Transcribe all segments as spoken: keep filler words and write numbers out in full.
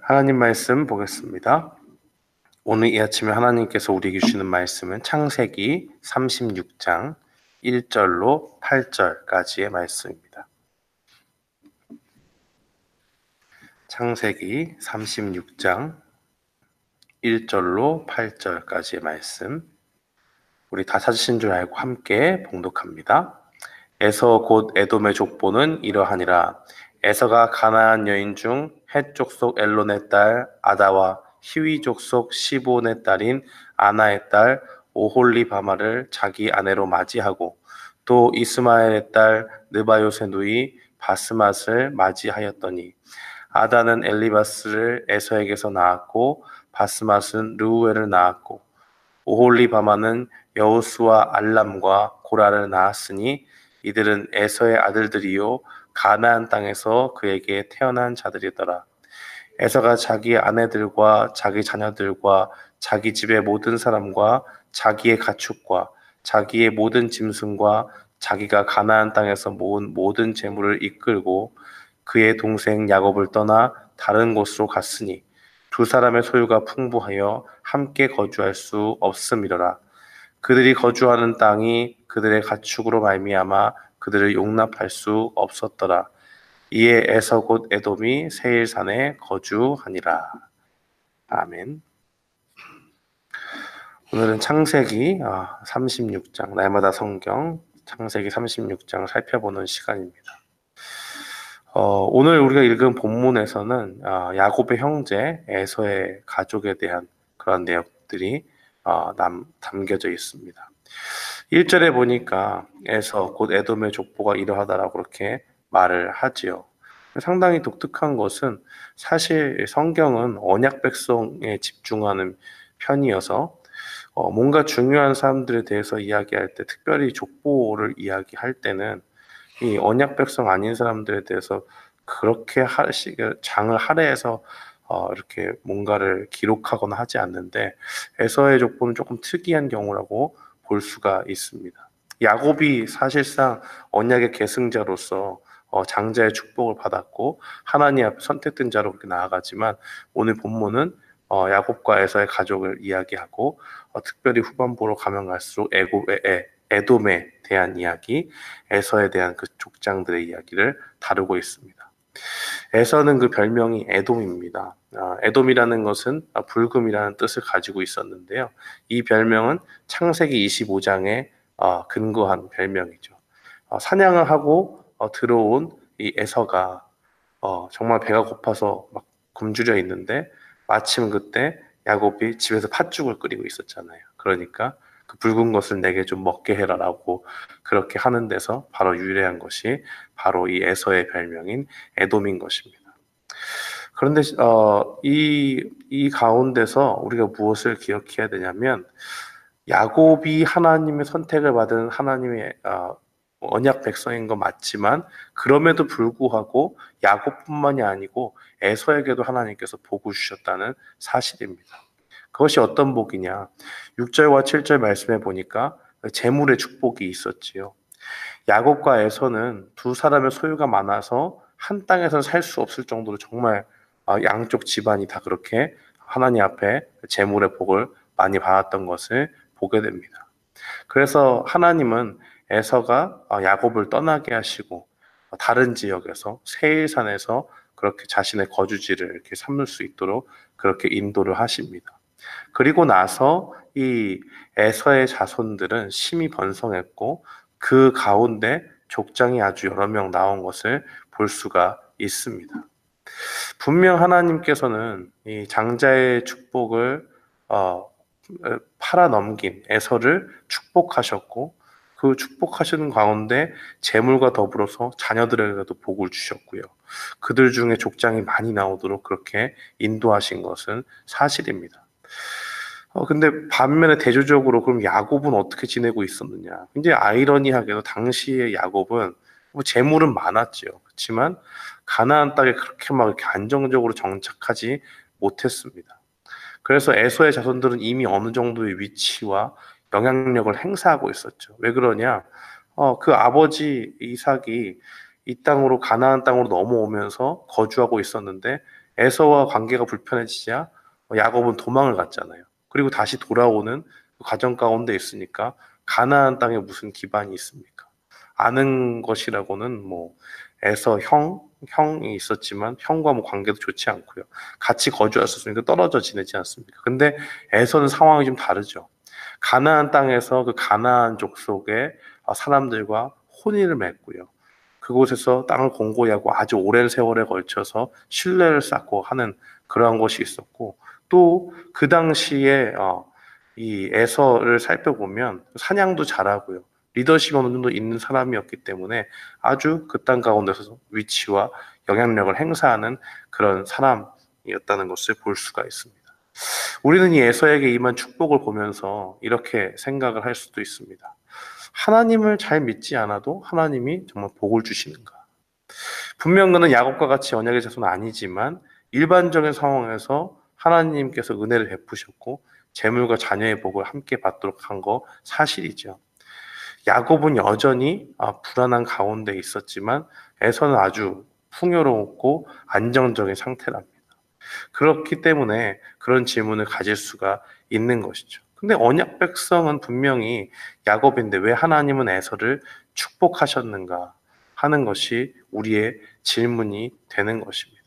하나님 말씀 보겠습니다. 오늘 이 아침에 하나님께서 우리에게 주시는 말씀은 창세기 삼십육 장 일 절로 팔 절까지의 말씀입니다. 창세기 삼십육 장 일 절로 팔 절까지의 말씀, 우리 다 찾으신 줄 알고 함께 봉독합니다. 에서 곧 에돔의 족보는 이러하니라. 에서가 가나안 여인 중 헷 족속 엘론의 딸 아다와 히위 족속 시본의 딸인 아나의 딸 오홀리바마를 자기 아내로 맞이하고 또 이스마엘의 딸 느바요의 누이 바스맛을 맞이하였더니 아다는 엘리바스를 에서에게서 낳았고 바스맛은 르우엘을 낳았고 오홀리바마는 여우스와 알람과 고라를 낳았으니 이들은 에서의 아들들이요 가나안 땅에서 그에게 태어난 자들이더라. 에서가 자기 아내들과 자기 자녀들과 자기 집의 모든 사람과 자기의 가축과 자기의 모든 짐승과 자기가 가나안 땅에서 모은 모든 재물을 이끌고 그의 동생 야곱을 떠나 다른 곳으로 갔으니 두 사람의 소유가 풍부하여 함께 거주할 수 없음이로라. 그들이 거주하는 땅이 그들의 가축으로 말미암아 그들을 용납할 수 없었더라. 이에 에서 곧 에돔이 세일산에 거주하니라. 아멘. 오늘은 창세기 삼십육 장, 날마다 성경 창세기 삼십육 장 살펴보는 시간입니다. 어, 오늘 우리가 읽은 본문에서는 어, 야곱의 형제 에서의 가족에 대한 그런 내용들이 어, 남, 담겨져 있습니다. 일 절에 보니까 에서 곧 에돔의 족보가 이러하다라고 그렇게 말을 하지요. 상당히 독특한 것은 사실 성경은 언약 백성에 집중하는 편이어서 어, 뭔가 중요한 사람들에 대해서 이야기할 때, 특별히 족보를 이야기할 때는 이 언약 백성 아닌 사람들에 대해서 그렇게 하시, 장을 할애해서 어, 이렇게 뭔가를 기록하거나 하지 않는데, 에서의 족보는 조금 특이한 경우라고 볼 수가 있습니다. 야곱이 사실상 언약의 계승자로서 어, 장자의 축복을 받았고 하나님 앞에 선택된 자로 그렇게 나아가지만, 오늘 본문은 어, 야곱과 에서의 가족을 이야기하고 어, 특별히 후반부로 가면 갈수록 에고의 에, 에돔에 대한 이야기, 에서에 대한 그 족장들의 이야기를 다루고 있습니다. 에서는 그 별명이 에돔입니다. 에돔이라는 것은 붉음이라는 뜻을 가지고 있었는데요. 이 별명은 창세기 이십오 장에 근거한 별명이죠. 사냥을 하고 들어온 이 에서가 정말 배가 고파서 막 굶주려 있는데, 마침 그때 야곱이 집에서 팥죽을 끓이고 있었잖아요. 그러니까 그 붉은 것을 내게 좀 먹게 해라라고 그렇게 하는 데서 바로 유래한 것이 바로 이 에서의 별명인 에돔인 것입니다. 그런데 어, 이, 이 가운데서 우리가 무엇을 기억해야 되냐면, 야곱이 하나님의 선택을 받은 하나님의 어, 언약 백성인 거 맞지만, 그럼에도 불구하고 야곱뿐만이 아니고 에서에게도 하나님께서 복을 주셨다는 사실입니다. 그것이 어떤 복이냐? 육 절과 칠 절 말씀해 보니까 재물의 축복이 있었지요. 야곱과 에서는 두 사람의 소유가 많아서 한 땅에서 살 수 없을 정도로 정말 양쪽 집안이 다 그렇게 하나님 앞에 재물의 복을 많이 받았던 것을 보게 됩니다. 그래서 하나님은 에서가 야곱을 떠나게 하시고 다른 지역에서 세일산에서 그렇게 자신의 거주지를 이렇게 삼을 수 있도록 그렇게 인도를 하십니다. 그리고 나서 이 에서의 자손들은 심히 번성했고 그 가운데 족장이 아주 여러 명 나온 것을 볼 수가 있습니다. 분명 하나님께서는 이 장자의 축복을 어, 팔아 넘긴 에서를 축복하셨고, 그 축복하시는 가운데 재물과 더불어서 자녀들에게도 복을 주셨고요. 그들 중에 족장이 많이 나오도록 그렇게 인도하신 것은 사실입니다. 어, 근데 반면에 대조적으로 그럼 야곱은 어떻게 지내고 있었느냐? 굉장히 아이러니하게도 당시의 야곱은 뭐 재물은 많았죠. 그렇지만 가나안 땅에 그렇게 막 이렇게 안정적으로 정착하지 못했습니다. 그래서 에서의 자손들은 이미 어느 정도의 위치와 영향력을 행사하고 있었죠. 왜 그러냐? 어, 그 아버지 이삭이 이 땅으로, 가나안 땅으로 넘어오면서 거주하고 있었는데, 에서와 관계가 불편해지자 야곱은 도망을 갔잖아요. 그리고 다시 돌아오는 그 과정 가운데 있으니까 가나안 땅에 무슨 기반이 있습니까? 아는 것이라고는 뭐 에서 형, 형이 있었지만 형과 뭐 관계도 좋지 않고요. 같이 거주했었으니까 떨어져 지내지 않습니까? 근데 에서는 상황이 좀 다르죠. 가나안 땅에서 그 가나안 족속의 사람들과 혼인을 맺고요. 그곳에서 땅을 공고히 하고 아주 오랜 세월에 걸쳐서 신뢰를 쌓고 하는 그러한 것이 있었고, 또 그 당시에 어, 이 에서를 살펴보면 사냥도 잘하고요. 리더십 어느 정도 있는 사람이었기 때문에 아주 그 땅 가운데서 위치와 영향력을 행사하는 그런 사람이었다는 것을 볼 수가 있습니다. 우리는 이 에서에게 임한 축복을 보면서 이렇게 생각을 할 수도 있습니다. 하나님을 잘 믿지 않아도 하나님이 정말 복을 주시는가? 분명 그는 야곱과 같이 언약의 자손은 아니지만 일반적인 상황에서 하나님께서 은혜를 베푸셨고 재물과 자녀의 복을 함께 받도록 한 거 사실이죠. 야곱은 여전히 불안한 가운데 있었지만 에서는 아주 풍요롭고 안정적인 상태랍니다. 그렇기 때문에 그런 질문을 가질 수가 있는 것이죠. 근데 언약 백성은 분명히 야곱인데 왜 하나님은 에서를 축복하셨는가 하는 것이 우리의 질문이 되는 것입니다.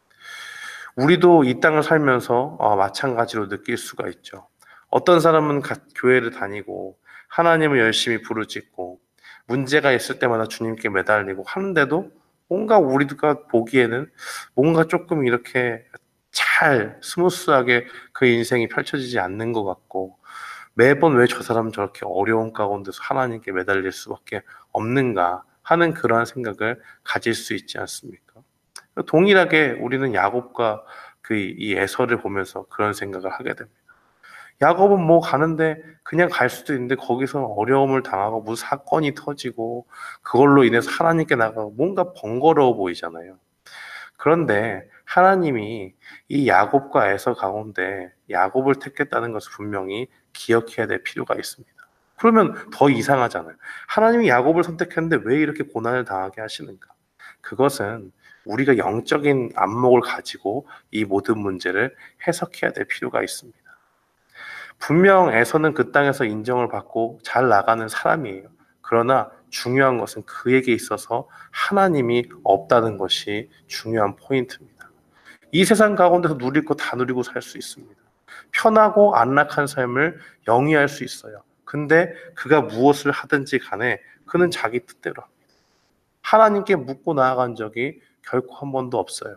우리도 이 땅을 살면서 마찬가지로 느낄 수가 있죠. 어떤 사람은 교회를 다니고 하나님을 열심히 부르짖고 문제가 있을 때마다 주님께 매달리고 하는데도 뭔가 우리가 보기에는 뭔가 조금 이렇게 잘 스무스하게 그 인생이 펼쳐지지 않는 것 같고 매번 왜 저 사람은 저렇게 어려운 가운데서 하나님께 매달릴 수밖에 없는가 하는 그러한 생각을 가질 수 있지 않습니까? 동일하게 우리는 야곱과 그 이 에서를 보면서 그런 생각을 하게 됩니다. 야곱은 뭐 가는데 그냥 갈 수도 있는데 거기서 어려움을 당하고 무슨 사건이 터지고 그걸로 인해서 하나님께 나가고 뭔가 번거로워 보이잖아요. 그런데 하나님이 이 야곱과 에서 가운데 야곱을 택했다는 것을 분명히 기억해야 될 필요가 있습니다. 그러면 더 이상하잖아요. 하나님이 야곱을 선택했는데 왜 이렇게 고난을 당하게 하시는가? 그것은 우리가 영적인 안목을 가지고 이 모든 문제를 해석해야 될 필요가 있습니다. 분명 에서는 그 땅에서 인정을 받고 잘 나가는 사람이에요. 그러나 중요한 것은 그에게 있어서 하나님이 없다는 것이 중요한 포인트입니다. 이 세상 가운데서 누릴 거 다 누리고 살 수 있습니다. 편하고 안락한 삶을 영위할 수 있어요. 근데 그가 무엇을 하든지 간에 그는 자기 뜻대로 합니다. 하나님께 묻고 나아간 적이 결코 한 번도 없어요.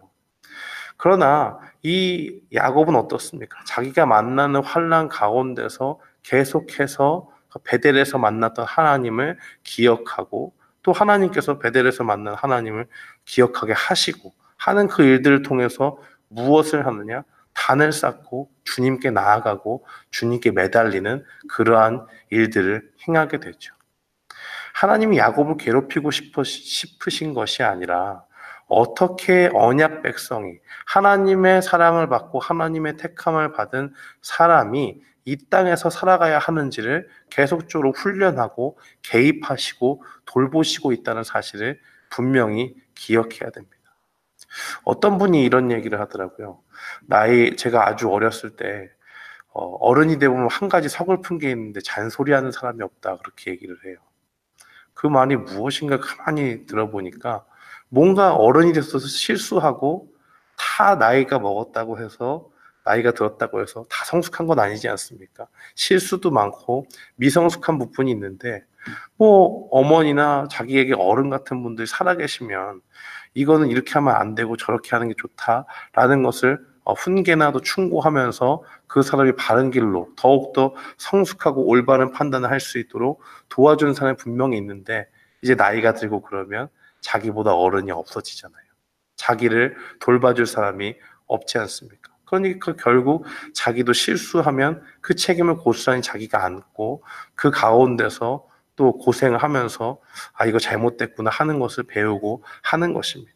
그러나 이 야곱은 어떻습니까? 자기가 만나는 환난 가운데서 계속해서 베델에서 만났던 하나님을 기억하고 또 하나님께서 베델에서 만난 하나님을 기억하게 하시고 하는 그 일들을 통해서 무엇을 하느냐? 단을 쌓고 주님께 나아가고 주님께 매달리는 그러한 일들을 행하게 되죠. 하나님이 야곱을 괴롭히고 싶으신 것이 아니라 어떻게 언약 백성이 하나님의 사랑을 받고 하나님의 택함을 받은 사람이 이 땅에서 살아가야 하는지를 계속적으로 훈련하고 개입하시고 돌보시고 있다는 사실을 분명히 기억해야 됩니다. 어떤 분이 이런 얘기를 하더라고요. 나이 제가 아주 어렸을 때 어른이 되면 한 가지 서글픈 게 있는데 잔소리하는 사람이 없다 그렇게 얘기를 해요. 그 말이 무엇인가 가만히 들어보니까 뭔가 어른이 돼서 실수하고 다 나이가 먹었다고 해서 나이가 들었다고 해서 다 성숙한 건 아니지 않습니까? 실수도 많고 미성숙한 부분이 있는데 뭐 어머니나 자기에게 어른 같은 분들이 살아계시면 이거는 이렇게 하면 안 되고 저렇게 하는 게 좋다라는 것을 훈계나도 충고하면서 그 사람이 바른 길로 더욱더 성숙하고 올바른 판단을 할 수 있도록 도와주는 사람이 분명히 있는데 이제 나이가 들고 그러면 자기보다 어른이 없어지잖아요. 자기를 돌봐줄 사람이 없지 않습니까? 그러니까 결국 자기도 실수하면 그 책임을 고스란히 자기가 안고 그 가운데서 또 고생을 하면서 아 이거 잘못됐구나 하는 것을 배우고 하는 것입니다.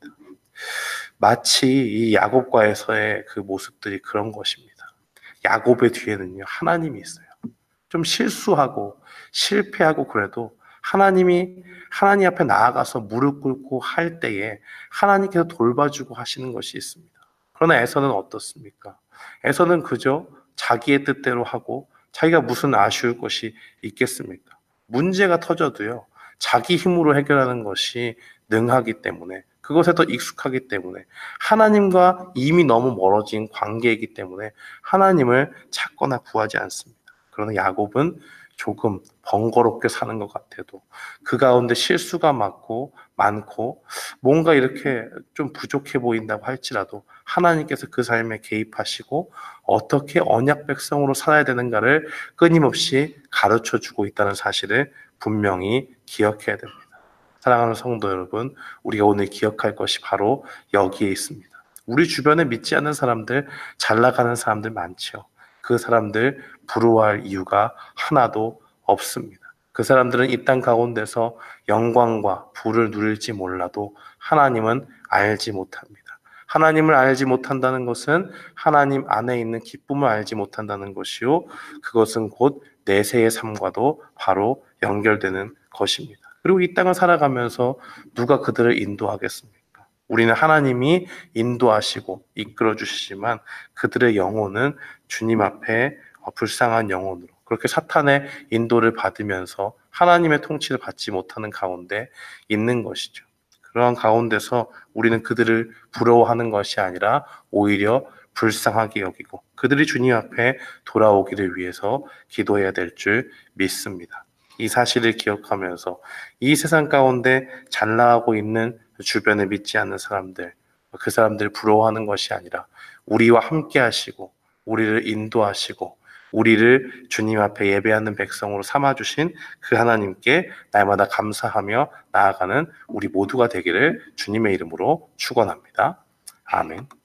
마치 이 야곱과 에서의 그 모습들이 그런 것입니다. 야곱의 뒤에는요 하나님이 있어요. 좀 실수하고 실패하고 그래도 하나님이 하나님 앞에 나아가서 무릎 꿇고 할 때에 하나님께서 돌봐주고 하시는 것이 있습니다. 그러나 에서는 어떻습니까? 에서는 그저 자기의 뜻대로 하고 자기가 무슨 아쉬울 것이 있겠습니까? 문제가 터져도요, 자기 힘으로 해결하는 것이 능하기 때문에, 그것에 더 익숙하기 때문에, 하나님과 이미 너무 멀어진 관계이기 때문에 하나님을 찾거나 구하지 않습니다. 그러나 야곱은 조금 번거롭게 사는 것 같아도 그 가운데 실수가 많고 많고 뭔가 이렇게 좀 부족해 보인다고 할지라도 하나님께서 그 삶에 개입하시고 어떻게 언약 백성으로 살아야 되는가를 끊임없이 가르쳐 주고 있다는 사실을 분명히 기억해야 됩니다. 사랑하는 성도 여러분, 우리가 오늘 기억할 것이 바로 여기에 있습니다. 우리 주변에 믿지 않는 사람들, 잘 나가는 사람들 많죠. 그 사람들 부러워할 이유가 하나도 없습니다. 그 사람들은 이 땅 가운데서 영광과 부를 누릴지 몰라도 하나님은 알지 못합니다. 하나님을 알지 못한다는 것은 하나님 안에 있는 기쁨을 알지 못한다는 것이요, 그것은 곧 내세의 삶과도 바로 연결되는 것입니다. 그리고 이 땅을 살아가면서 누가 그들을 인도하겠습니까? 우리는 하나님이 인도하시고 이끌어 주시지만 그들의 영혼은 주님 앞에 불쌍한 영혼으로 그렇게 사탄의 인도를 받으면서 하나님의 통치를 받지 못하는 가운데 있는 것이죠. 그러한 가운데서 우리는 그들을 부러워하는 것이 아니라 오히려 불쌍하게 여기고 그들이 주님 앞에 돌아오기를 위해서 기도해야 될 줄 믿습니다. 이 사실을 기억하면서 이 세상 가운데 잘 나가고 있는 주변에 믿지 않는 사람들, 그 사람들을 부러워하는 것이 아니라 우리와 함께 하시고 우리를 인도하시고 우리를 주님 앞에 예배하는 백성으로 삼아주신 그 하나님께 날마다 감사하며 나아가는 우리 모두가 되기를 주님의 이름으로 축원합니다. 아멘.